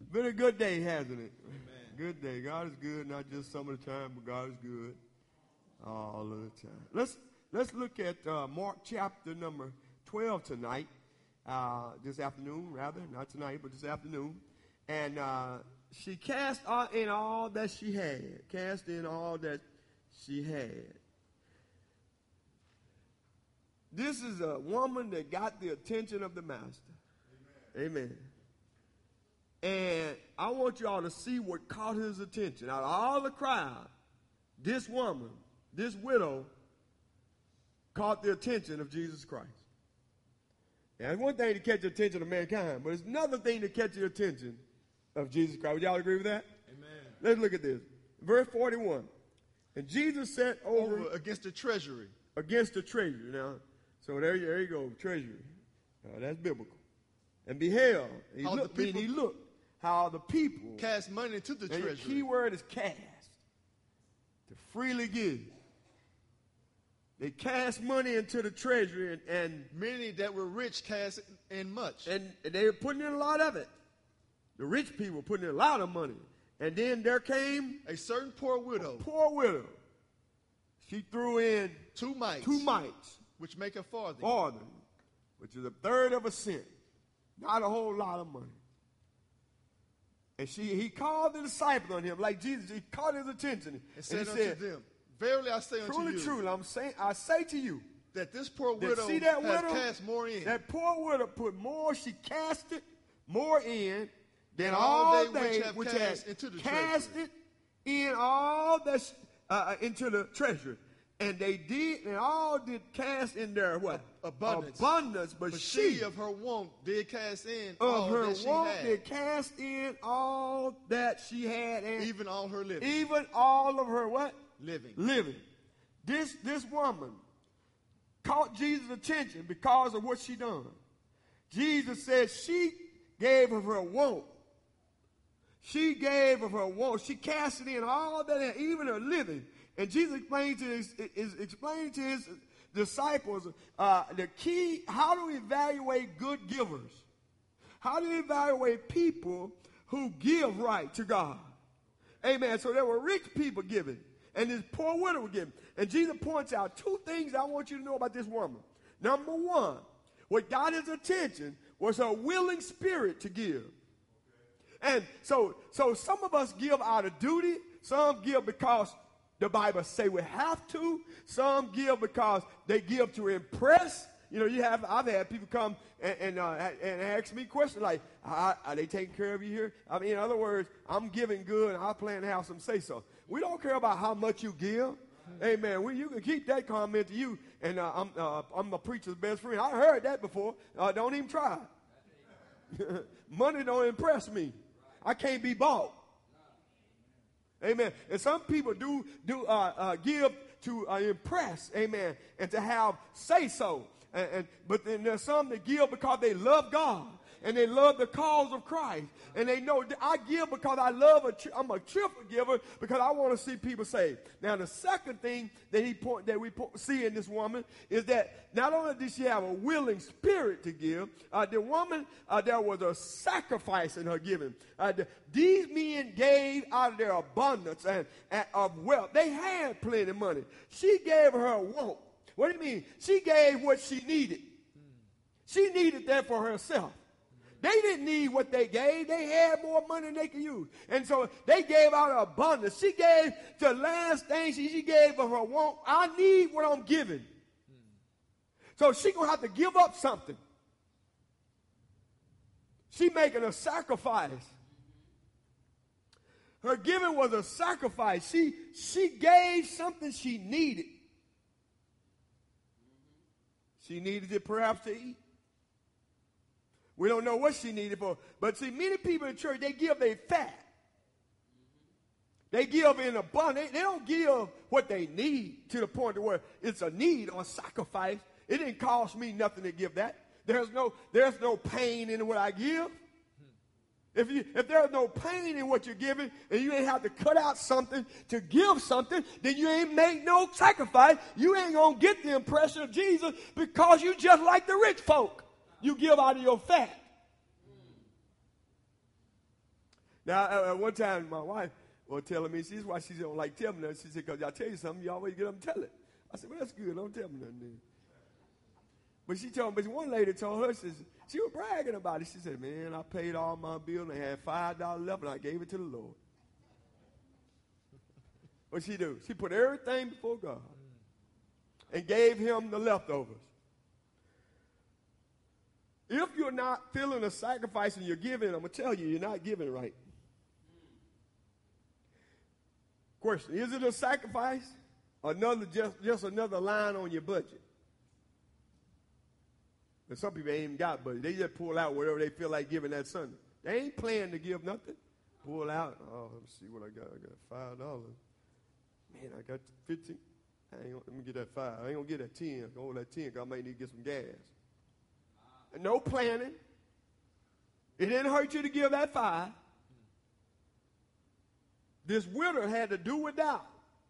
Been a good day, hasn't it? Amen. Good day. God is good, not just some of the time, but God is good all of the time. Let's look at Mark chapter number 12 tonight, this afternoon, rather. Not tonight, but this afternoon. And she cast in all that she had. Cast in all that she had. This is a woman that got the attention of the master. Amen. And I want you all to see what caught his attention. Out of all the crowd, this woman, this widow, caught the attention of Jesus Christ. Now, it's one thing to catch the attention of mankind, but it's another thing to catch the attention of Jesus Christ. Would y'all agree with that? Amen. Let's look at this. Verse 41. And Jesus sat over against the treasury. Against the treasury. Now, so there you go, treasury. That's biblical. And beheld, he looked how the people cast money into the treasury. The key word is cast. To freely give. They cast money into the treasury, and many that were rich cast in much. And they were putting in a lot of it. The rich people were putting in a lot of money. And then there came a certain poor widow. She threw in 2 mites. Which make a farthing. Which is a third of a cent. Not a whole lot of money. And he called the disciples on him, like Jesus. He caught his attention. And said unto them, Verily I say unto you. Truly, I say to you. That this poor widow has cast more in. That poor widow put more, she casted more in than all they which have casted in all that into the treasury. And they did, and all did cast in their what? Abundance. But she of her want did cast in all that she had. Did cast in all that she had. And even all her living. Even all of her what? Living. This woman caught Jesus' attention because of what she done. Jesus said she gave of her want. She gave of her want. She cast it in all that, even her living. And Jesus explained to his disciples the key, how to evaluate good givers. How to evaluate people who give right to God. Amen. So there were rich people giving, and this poor widow was giving. And Jesus points out 2 things I want you to know about this woman. Number 1, what got his attention was her willing spirit to give. And so some of us give out of duty. Some give because the Bible say we have to. Some give because they give to impress. You know, I've had people come and ask me questions like, are they taking care of you here? I mean, in other words, I'm giving good and I plan to have some say so. We don't care about how much you give. Amen. You can keep that comment to you. And I'm the preacher's best friend. I heard that before. Don't even try. Money don't impress me. I can't be bought. Amen. And some people do give to impress, amen, and to have say so. But then there's some that give because they love God and they love the cause of Christ. And they know that I give because I'm a cheerful giver because I want to see people saved. Now, the second thing that we see in this woman is that not only did she have a willing spirit to give, the woman, there was a sacrifice in her giving. These men gave out of their abundance and of wealth. They had plenty of money. She gave her want. What do you mean? She gave what she needed. She needed that for herself. They didn't need what they gave. They had more money than they could use. And so they gave out of abundance. She gave the last thing she gave of her want. I need what I'm giving. So she's going to have to give up something. She's making a sacrifice. Her giving was a sacrifice. She gave something she needed. She needed it perhaps to eat. We don't know what she needed for. But see, many people in church, they give their fat. They give in abundance. They don't give what they need to the point where it's a need or a sacrifice. It didn't cost me nothing to give that. There's no pain in what I give. If there's no pain in what you're giving and you ain't have to cut out something to give something, then you ain't make no sacrifice. You ain't going to get the impression of Jesus because you just like the rich folk. You give out of your fat. Now, at one time, my wife was telling me, this is why she don't like telling me nothing. She said, because I tell you something, you always get up and tell it. I said, well, that's good. Don't tell me nothing then. But she told me, but one lady told her, she was bragging about it. She said, man, I paid all my bills and I had $5 left and I gave it to the Lord. What'd she do? She put everything before God and gave him the leftovers. If you're not feeling a sacrifice and you're giving, I'm going to tell you, you're not giving right. Question, is it a sacrifice or just another line on your budget? And some people ain't even got budget. They just pull out whatever they feel like giving that Sunday. They ain't planning to give nothing. Pull out, oh, let me see what I got. I got $5. Man, I got 15. Let me get that 5. I ain't going to get that 10. Go on that 10 because I might need to get some gas. No planning. It didn't hurt you to give that 5. This widow had to do without.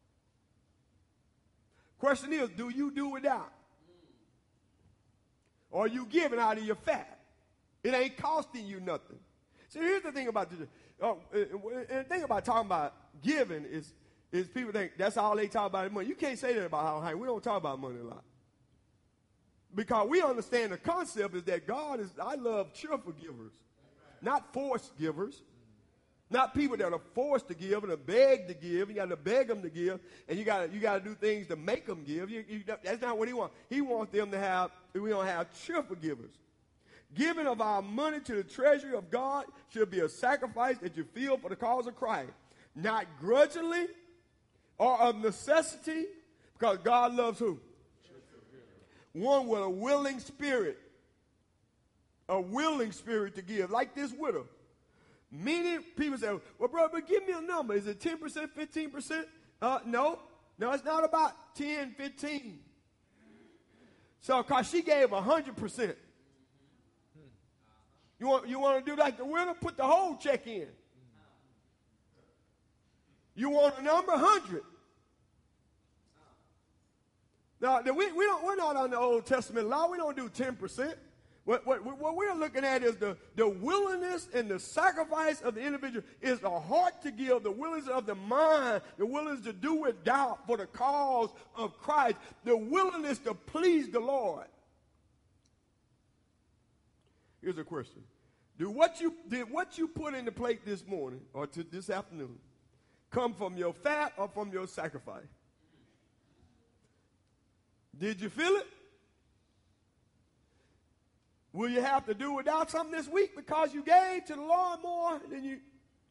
Question is, do you do without? Or are you giving out of your fat? It ain't costing you nothing. So here's the thing about this. The thing about talking about giving is people think that's all they talk about is money. You can't say that about our high. We don't talk about money a lot. Because we understand the concept is that I love cheerful givers, not forced givers. Not people that are forced to give and are begged to give. You got to beg them to give, and you got to do things to make them give. That's not what he wants. He wants them to have. We don't have cheerful givers. Giving of our money to the treasury of God should be a sacrifice that you feel for the cause of Christ, not grudgingly or of necessity, because God loves who? One with a willing spirit to give, like this widow. Many people say, well, brother, give me a number. Is it 10%, 15%? No, it's not about 10, 15. So, because she gave 100%. You want to do like the widow? Put the whole check in. You want a number? 100. Now, we're not on the Old Testament law. We don't do 10%. What we're looking at is the willingness and the sacrifice of the individual is the heart to give, the willingness of the mind, the willingness to do without for the cause of Christ, the willingness to please the Lord. Here's a question. Did what you put in the plate this morning or this afternoon come from your fat or from your sacrifice? Did you feel it? Will you have to do without something this week because you gave to the Lord more than you?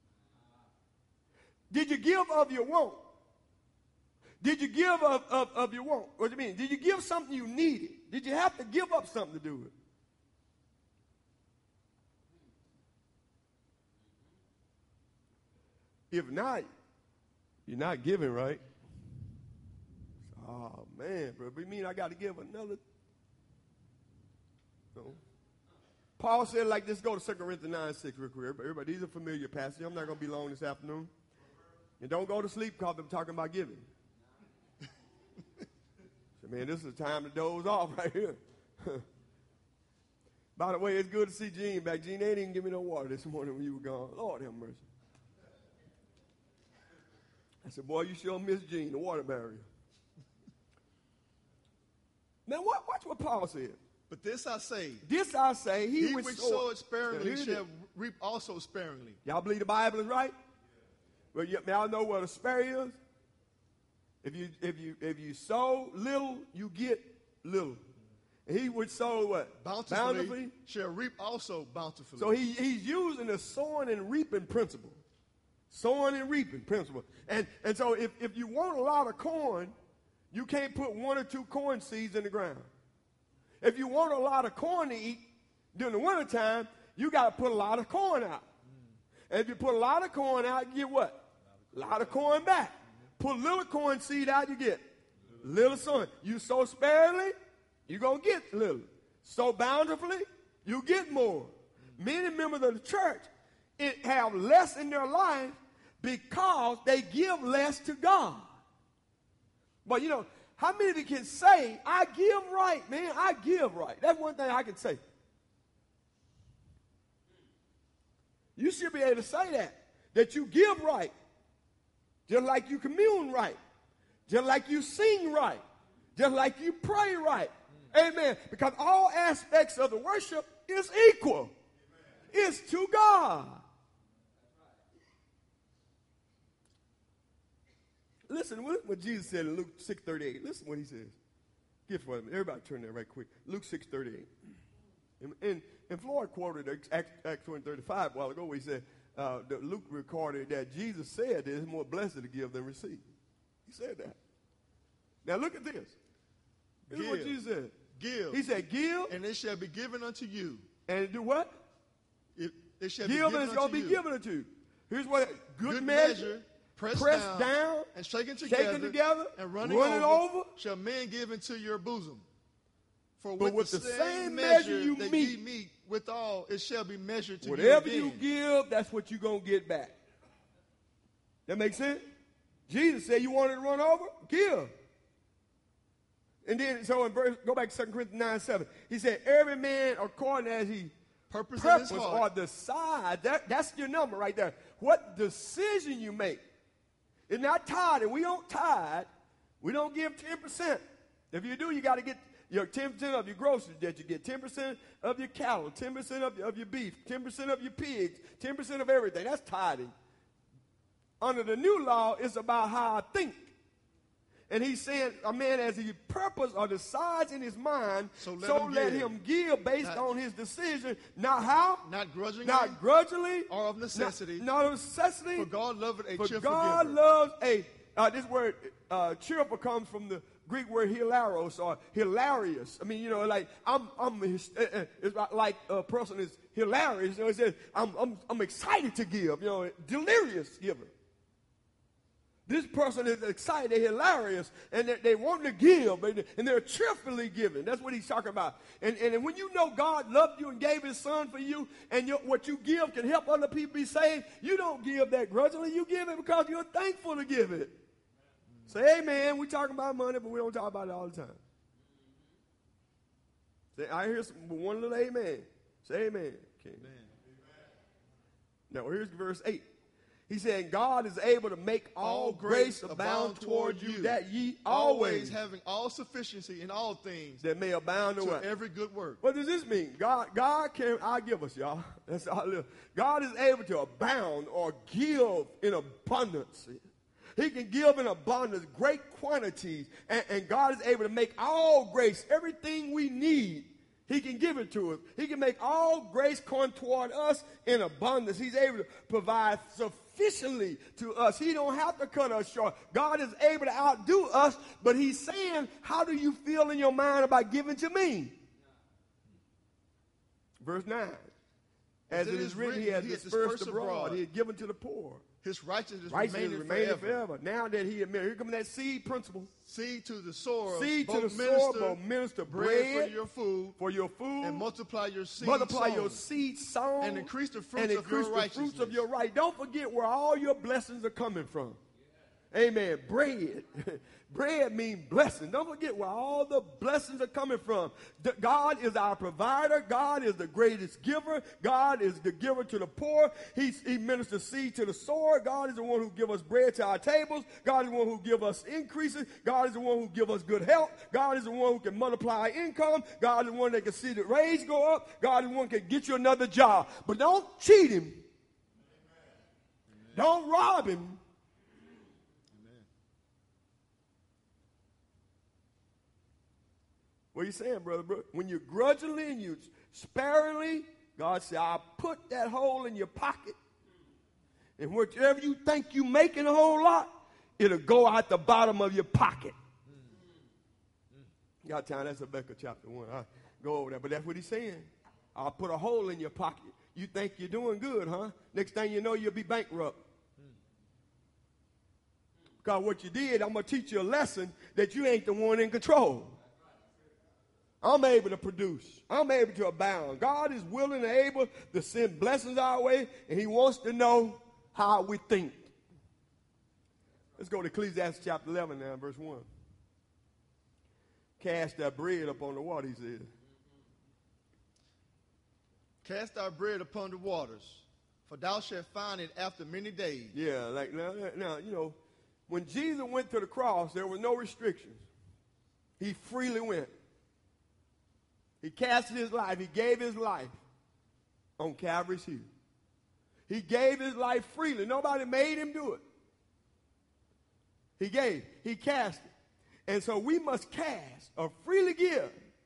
Did you give of your want? Did you give of your want? What do you mean? Did you give something you needed? Did you have to give up something to do it? If not, you're not giving right. Oh, man, bro. But you mean I got to give another? No. Paul said like this. Go to 2 Corinthians 9:6 real quick. Everybody, these are familiar passages. I'm not going to be long this afternoon. And don't go to sleep because I'm talking about giving. So, man, this is the time to doze off right here. By the way, it's good to see Gene back. Gene, they didn't even give me no water this morning when you were gone. Lord have mercy. I said, boy, you sure miss Gene, the water barrier. Now, watch what Paul said. But this I say, he which soweth sparingly shall reap also sparingly. Y'all believe the Bible is right? Well, y'all know what a spare is? If you sow little, you get little. And he which sow what? Bountifully shall reap also bountifully. So he's using the sowing and reaping principle. Sowing and reaping principle. And so if you want a lot of corn, you can't put 1 or 2 corn seeds in the ground. If you want a lot of corn to eat during the wintertime, you got to put a lot of corn out. And if you put a lot of corn out, you get what? A lot of corn back. Put a little corn seed out, you get little sowing. You sow sparingly, you're going to get little. Sow bountifully, you get more. Many members of the church have less in their life because they give less to God. But, how many of you can say, I give right, man? I give right. That's one thing I can say. You should be able to say that. that you give right, just like you commune right, just like you sing right, just like you pray right. Amen. Because all aspects of the worship is equal. It's to God. Listen what Jesus said in Luke 6:38. Listen what he says. Get for me. Everybody turn there right quick. Luke 6:38. And Floyd quoted Acts 20:35 a while ago where he said, Luke recorded that Jesus said that it's more blessed to give than receive. He said that. Now look at this. This is what Jesus said. Give. He said, give. And it shall be given unto you. And do what? It shall give be given and it's going to be given unto you. Here's what, good measure pressed down and shaken together and running over shall men give into your bosom. For with the same measure you that ye meet withal, it shall be measured to you again. Whatever you give, that's what you're going to get back. That makes sense? Jesus said, you want it to run over? Give. And then, so in verse, go back to 2 Corinthians 9:7. He said, every man according as he purpose or decide. That's your number right there. What decision you make. It's not tithing. We don't tithe. We don't give 10%. If you do, you got to get your 10% of your groceries that you get, 10% of your cattle, 10% of your beef, 10% of your pigs, 10% of everything. That's tithing. Under the new law, it's about how I think. And he's saying a man as he purpose or decides in his mind, so let him give based on his decision. Not how? Not grudgingly. Not grudgingly. Or of necessity. Not of necessity. For God loveth a cheerful God giver. loves this word cheerful comes from the Greek word hilaros or hilarious. I mean, like it's like a person is hilarious. It says I'm excited to give. Delirious giver. This person is excited, they're hilarious, and they want to give, and they're cheerfully giving. That's what he's talking about. And when you know God loved you and gave his son for you, and what you give can help other people be saved, you don't give that grudgingly. You give it because you're thankful to give it. Say amen. We talking about money, but we don't talk about it all the time. Say, I hear one little amen. Say amen. Okay. Amen. Now here's verse 8. He said, God is able to make all grace abound toward you, that ye always having all sufficiency in all things, that may abound to every good work. What does this mean? God can, I'll give us, y'all. That's all. God is able to abound or give in abundance. He can give in abundance, great quantities, and God is able to make all grace, everything we need. He can give it to us. He can make all grace come toward us in abundance. He's able to provide sufficiently to us. He don't have to cut us short. God is able to outdo us, but he's saying, how do you feel in your mind about giving to me? Verse 9. As it is written, he has dispersed abroad. He has given to the poor. His righteousness remaineth forever. Now that he admitted, here comes that seed principle. Seed to the sower. Seed to the sower, both minister bread for your food. And multiply your seed sown. And increase the fruits of your righteousness. Don't forget where all your blessings are coming from. Amen. Bread. Bread means blessing. Don't forget where all the blessings are coming from. God is our provider. God is the greatest giver. God is the giver to the poor. He ministers seed to the sower. God is the one who gives us bread to our tables. God is the one who gives us increases. God is the one who gives us good health. God is the one who can multiply our income. God is the one that can see the raise go up. God is the one who can get you another job. But don't cheat him. Amen. Don't rob him. What are you saying, brother? When you grudgingly and you sparingly, God said, I'll put that hole in your pocket. And whatever you think you making a whole lot, it'll go out the bottom of your pocket. You got time? That's Habakkuk chapter 1. I'll go over there. But that's what he's saying. I'll put a hole in your pocket. You think you're doing good, huh? Next thing you know, you'll be bankrupt. Because what you did, I'm going to teach you a lesson that you ain't the one in control. I'm able to produce. I'm able to abound. God is willing and able to send blessings our way, and he wants to know how we think. Let's go to Ecclesiastes chapter 11 now, verse 1. Cast thy bread upon the water, he said. Cast thy bread upon the waters, For thou shalt find it after many days. Yeah, like now, when Jesus went to the cross, there were no restrictions. He freely went. He casted his life. He gave his life on Calvary's hill. He gave his life freely. Nobody made him do it. He gave. He cast it. And so we must cast or freely give.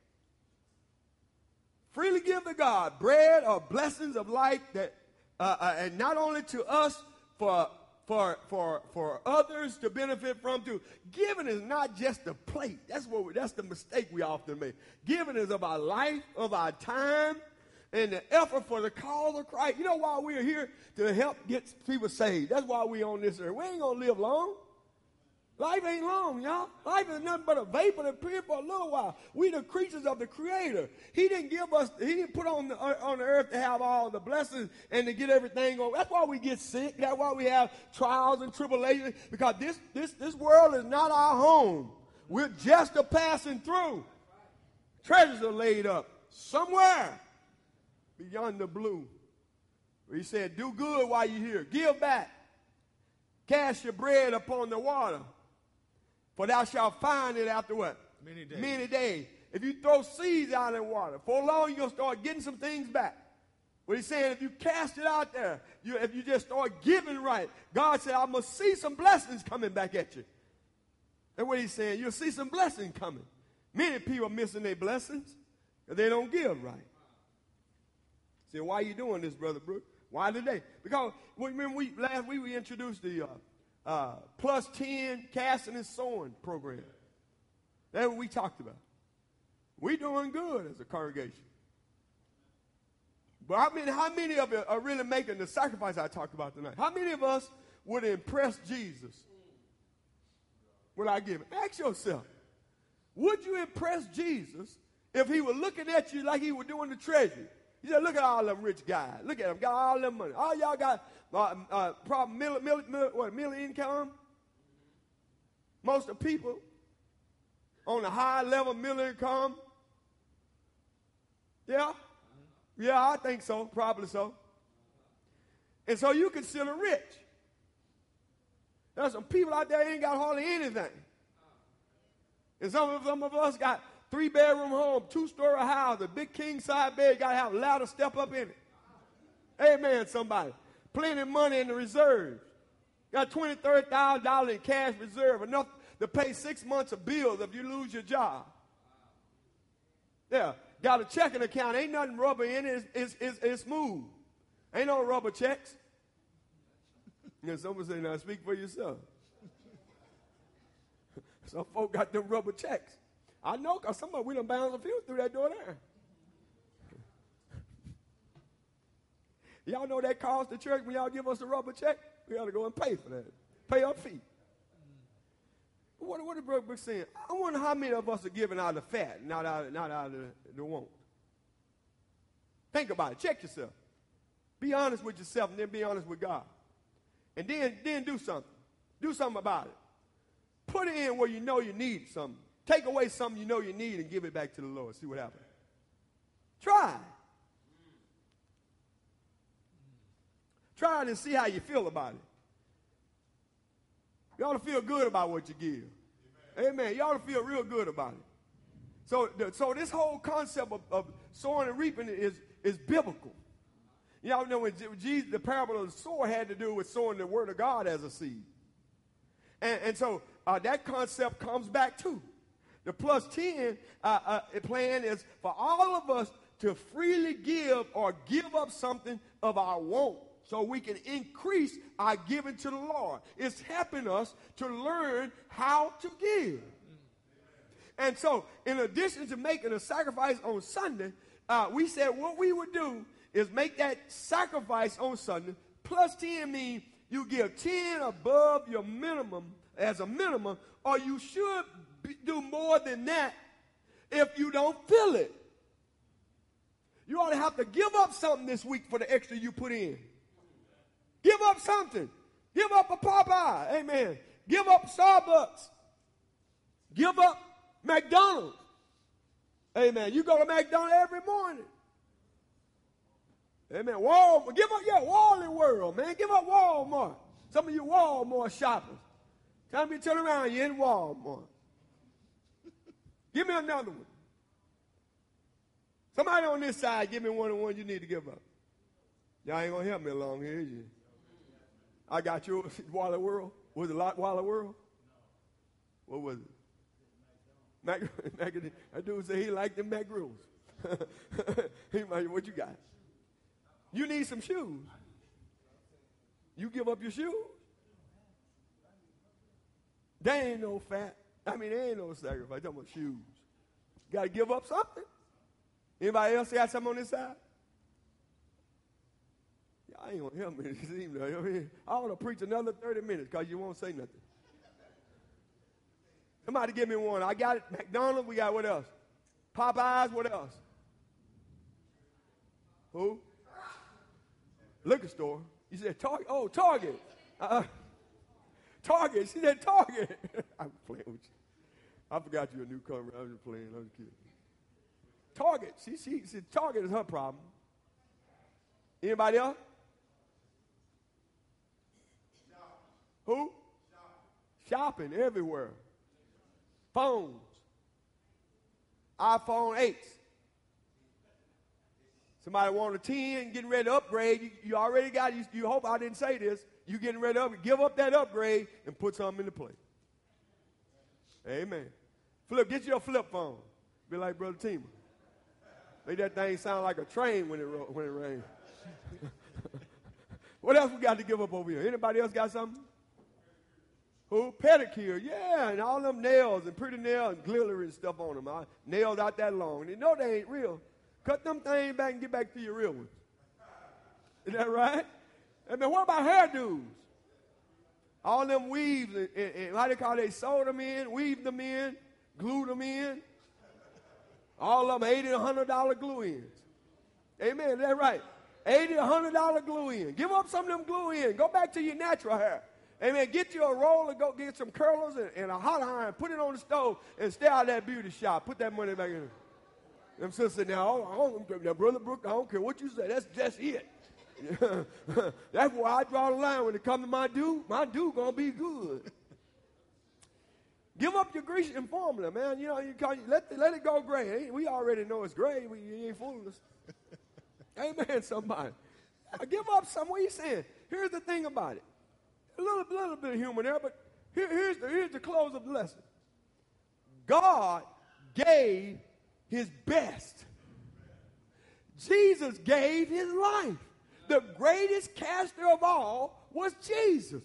Freely give to God bread or blessings of life that, and not only to us, for others to benefit from too. Giving is not just a plate. That's the mistake we often make. Giving is of our life, of our time, and the effort for the cause of Christ. You know why we're here? To help get people saved. That's why we're on this earth. We ain't going to live long. Life ain't long, y'all. Life is nothing but a vapor that appears for a little while. We the creatures of the Creator. He didn't put on the earth to have all the blessings and to get everything on. That's why we get sick. That's why we have trials and tribulations. Because this world is not our home. We're just a passing through. Treasures are laid up somewhere beyond the blue. He said, do good while you're here. Give back. Cast your bread upon the water. For thou shalt find it after what? Many days. Many days. If you throw seeds out in the water, for long you're going to start getting some things back. But he's saying if you cast it out there, if you just start giving right, God said, I must see some blessings coming back at you. That's what he's saying. You'll see some blessings coming. Many people are missing their blessings because they don't give right. Say, why are you doing this, Brother Brooks? Why today? Because remember last week we introduced the plus 10 casting and sowing program. That's what we talked about. We're doing good as a congregation. But how many of you are really making the sacrifice I talked about tonight? How many of us would impress Jesus without giving? Ask yourself, would you impress Jesus if he was looking at you like he was doing the treasury? You said, look at all them rich guys. Look at them, got all them money. All y'all got probably middle income. Most of the people on the high level middle income. Yeah? Yeah, I think so. Probably so. And so you consider rich. There's some people out there ain't got hardly anything. And some of us got 3-bedroom home, 2-story house, a big king-size bed, got to have a ladder step up in it. Amen, somebody. Plenty of money in the reserves. Got $20,000, $30,000 in cash reserve, enough to pay 6 months of bills if you lose your job. Yeah, got a checking account. Ain't nothing rubber in it. It's smooth. Ain't no rubber checks. And someone say, now speak for yourself. Some folk got them rubber checks. I know, because we done bounced a few through that door there. Y'all know that costs the church when y'all give us a rubber check? We got to go and pay for that. Pay our fee. What is Brooke saying? I wonder how many of us are giving out of the fat, not out of the want. Think about it. Check yourself. Be honest with yourself and then be honest with God. And then do something. Do something about it. Put it in where you know you need something. Take away something you know you need and give it back to the Lord. See what happens. Try. Try it and see how you feel about it. You ought to feel good about what you give. Amen. You ought to feel real good about it. So this whole concept of sowing and reaping is biblical. Y'all know when Jesus, the parable of the sower had to do with sowing the word of God as a seed. And so that concept comes back too. The plus 10 plan is for all of us to freely give or give up something of our want so we can increase our giving to the Lord. It's helping us to learn how to give. And so in addition to making a sacrifice on Sunday, we said what we would do is make that sacrifice on Sunday. Plus 10 means you give 10 above your minimum as a minimum, or you should do more than that if you don't feel it. You ought to have to give up something this week for the extra you put in. Give up something. Give up a Popeye. Amen. Give up Starbucks. Give up McDonald's. Amen. You go to McDonald's every morning. Amen. Walmart. Give up, Wally World, man. Give up Walmart. Some of you Walmart shoppers. Time you turn around, you're in Walmart. Give me another one. Somebody on this side, give me one of the ones you need to give up. Y'all ain't going to help me along here, is you? I got yours, Wally World. Was it Wally World? What was it? That dude said he liked them Mac Grills. What you got? You need some shoes. You give up your shoes? There ain't no fat. There ain't no sacrifice. Talking about shoes. You got to give up something. Anybody else got something on this side? Y'all ain't going to help me. I want to preach another 30 minutes because you won't say nothing. Somebody give me one. I got it. McDonald's. We got what else? Popeyes. What else? Who? Liquor store. You said Target. Oh, Target. Target. She said Target. I'm playing with you. I forgot you're a newcomer. I was just playing. I was kidding. Target. She said Target is her problem. Anybody else? Who? Shopping everywhere. Phones. iPhone 8s. Somebody want a 10, getting ready to upgrade. You already got it. You hope I didn't say this. You getting ready to give up that upgrade and put something into play. Amen. Get your flip phone. Be like Brother Tima. Make that thing sound like a train when it rains. What else we got to give up over here? Anybody else got something? Who? Pedicure. Yeah, and all them nails and pretty nails and glitter and stuff on them. Nails out that long. And you know they ain't real. Cut them things back and get back to your real ones. Is that right? And then what about hairdos? All them weaves and how they call it, sewed them in, weaved them in, glued them in. All of them $80 to $100 glue-ins. Amen, is that right? $80 to $100 glue-in. Give up some of them glue-in. Go back to your natural hair. Amen. Get you a roller, go get some curlers and a hot iron, put it on the stove, and stay out of that beauty shop. Put that money back in. Them sisters now, Brother Brooke, I don't care what you say. That's it. That's why I draw the line when it comes to my due going to be good. Give up your Grecian formula, man. You let it go gray. We already know it's gray. You ain't fooling us. Amen, somebody. Give up some. What are you saying? Here's the thing about it. A little bit of humor there, but here's the close of the lesson. God gave his best. Jesus gave his life. The greatest caster of all was Jesus.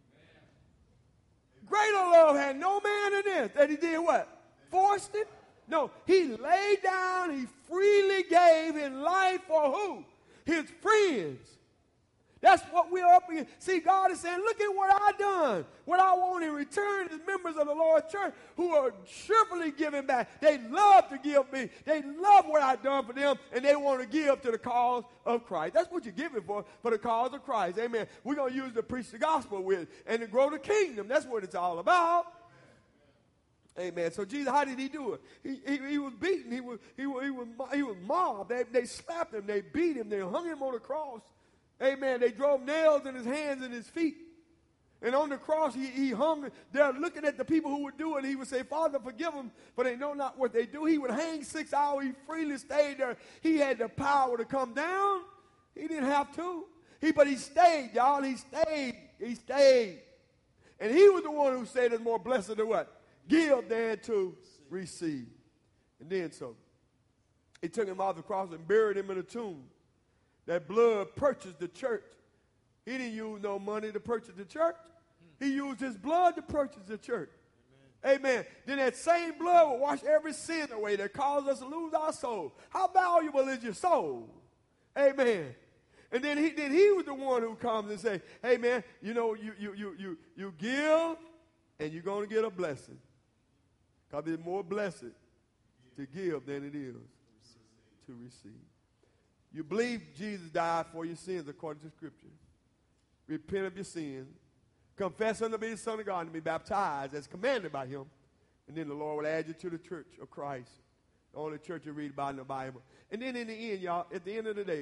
Greater love had no man in this. That he did what? Forced it? No, he laid down, he freely gave his life for who? His friends. That's what we're up against. See, God is saying, look at what I done. What I want in return is members of the Lord's church who are cheerfully giving back. They love to give me. They love what I've done for them, and they want to give to the cause of Christ. That's what you're giving for the cause of Christ. Amen. We're going to use to preach the gospel with and to grow the kingdom. That's what it's all about. Amen. So Jesus, how did he do it? He was beaten. He was mobbed. They slapped him. They beat him. They hung him on the cross. Amen. They drove nails in his hands and his feet. And on the cross, he hung there looking at the people who would do it. He would say, Father, forgive them, for they know not what they do. He would hang 6 hours. He freely stayed there. He had the power to come down. He didn't have to. But he stayed, y'all. He stayed. He stayed. And he was the one who said it's more blessed to what? Give than to receive. And then so, he took him off the cross and buried him in a tomb. That blood purchased the church. He didn't use no money to purchase the church. He used his blood to purchase the church. Amen. Then that same blood will wash every sin away that caused us to lose our soul. How valuable is your soul? Amen. And then he was the one who comes and say, hey, man, you give and you're going to get a blessing. Because it's more blessed to give than it is to receive. You believe Jesus died for your sins according to Scripture. Repent of your sins. Confess him to be the Son of God and be baptized as commanded by him. And then the Lord will add you to the church of Christ. The only church you read about in the Bible. And then in the end, y'all, at the end of the day,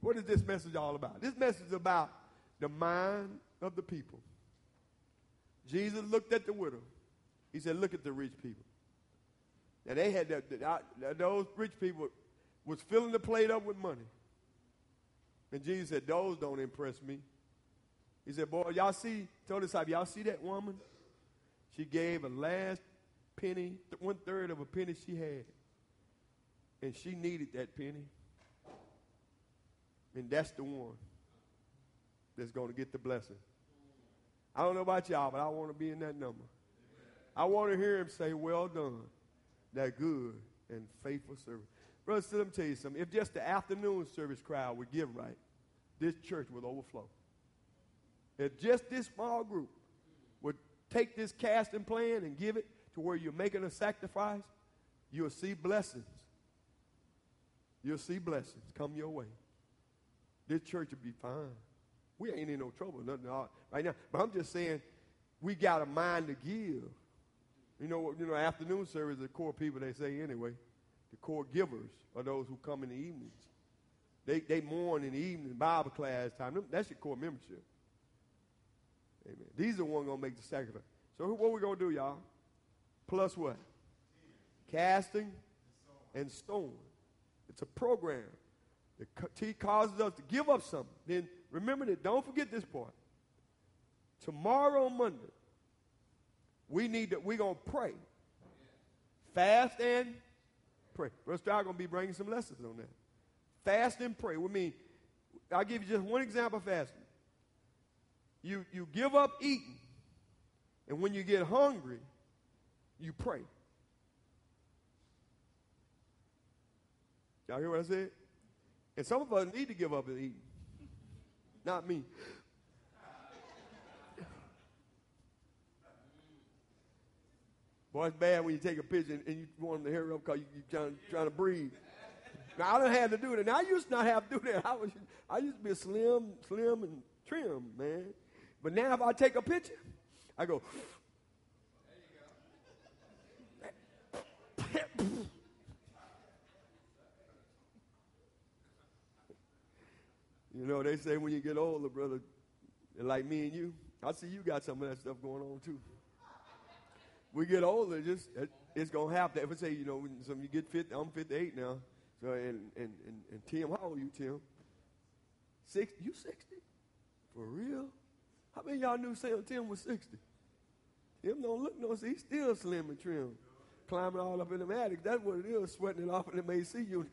What is this message all about? This message is about the mind of the people. Jesus looked at the widow. He said, look at the rich people. Now they had those rich people was filling the plate up with money. And Jesus said, those don't impress me. He said, boy, y'all see, told the disciples, y'all see that woman? She gave a last penny, 1/3 of a penny she had. And she needed that penny. And that's the one that's going to get the blessing. I don't know about y'all, but I want to be in that number. I want to hear him say, well done, that good and faithful servant. Brothers, let me tell you something. If just the afternoon service crowd would give right, this church would overflow. If just this small group would take this casting plan and give it to where you're making a sacrifice, you'll see blessings. You'll see blessings come your way. This church will be fine. We ain't in no trouble, nothing right now. But I'm just saying, we got a mind to give. You know, afternoon service, the core people, they say anyway, the core givers are those who come in the evenings. They mourn in the evening, Bible class time. That's your core membership. Amen. These are the ones going to make the sacrifice. So what we going to do, y'all? Plus what? Casting and sowing. It's a program that causes us to give up something. Then remember that. Don't forget this part. Tomorrow, Monday, we're going to pray. Fast and pray. Brother Stroud going to be bringing some lessons on that. Fast and pray. I'll give you just one example of fasting. You give up eating, and when you get hungry, you pray. Y'all hear what I said? And some of us need to give up eating. Not me. Boy, it's bad when you take a picture and you want them to hurry up because you're trying to breathe. Now, I don't have to do that. Now, I used to not have to do that. I used to be slim and trim, man. But now if I take a picture, I go. You know, they say when you get older, brother, like me and you, I see you got some of that stuff going on too. We get older, it's going to happen. If I say, when you get 50, I'm 58 now. So, and Tim, how old are you, Tim? 60? You 60? For real? How many of y'all knew Tim was 60? Tim don't look no, he's still slim and trim. Climbing all up in them attics. That's what it is, sweating it off in them AC units.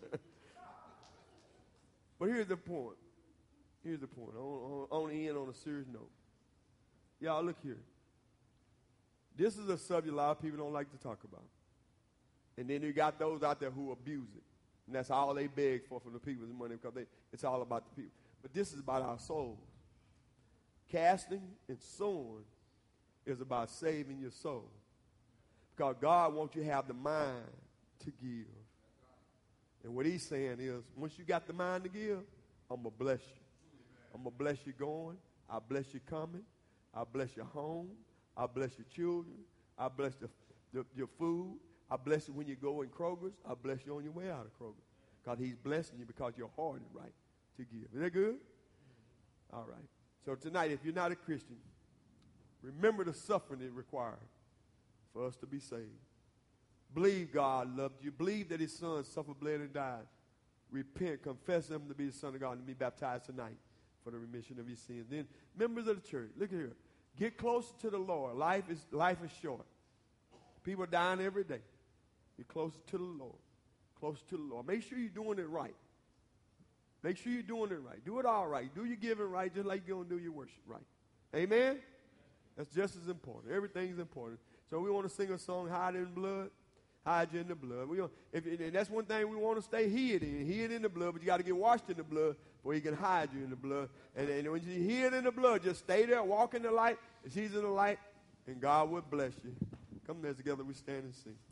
But here's the point. I want to end on a serious note. Y'all, look here. This is a subject a lot of people don't like to talk about. And then you got those out there who abuse it. And that's all they beg for from the people's money because it's all about the people. But this is about our souls. Casting and sowing is about saving your soul. Because God wants you to have the mind to give. And what he's saying is, once you got the mind to give, I'm going to bless you. I'm going to bless you going. I'll bless you coming. I'll bless your home. I'll bless your children. I'll bless your food. I'll bless you when you go in Kroger's. I'll bless you on your way out of Kroger. Because he's blessing you because your heart is right to give. Is that good? All right. So tonight, if you're not a Christian, remember the suffering it required for us to be saved. Believe God loved you. Believe that his son suffered, bled, and died. Repent, confess him to be the Son of God, and be baptized tonight for the remission of your sins. Then, members of the church, look here. Get closer to the Lord. Life is short. People are dying every day. Get closer to the Lord. Closer to the Lord. Make sure you're doing it right. Make sure you're doing it right. Do it all right. Do your giving right just like you're going to do your worship right. Amen? That's just as important. Everything's important. So we want to sing a song, Hide in the Blood. Hide you in the blood. And that's one thing we want to stay hid in the blood, but you got to get washed in the blood before he can hide you in the blood. And when you're hid in the blood, just stay there, walk in the light, as he's in the light, and God will bless you. Come there together, we stand and sing.